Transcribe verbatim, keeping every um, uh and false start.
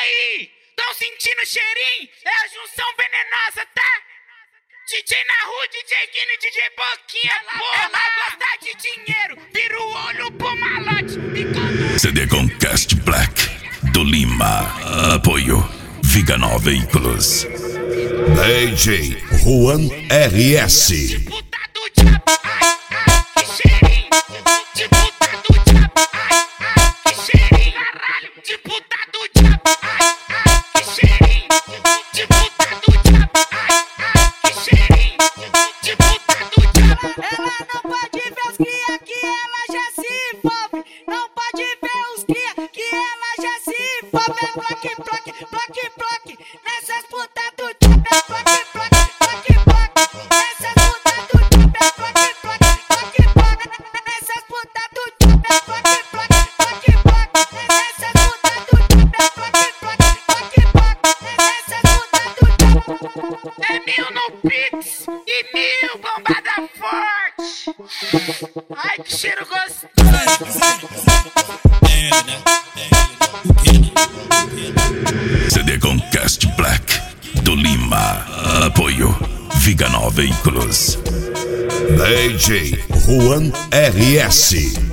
aí, tão sentindo cheirinho? É a junção venenosa, tá? D J Nahu, D J Guine, D J Boquinha, porra, ela gosta de dinheiro, vira o olho pro malote. C D com Cast Black do Lima. Apoio Viga Nova Veículos. D J Juan R S. Ai, que cheiro gostoso. C D com Cast Black do Lima. Apoio Viga Nova Veículos. D J Juan R S.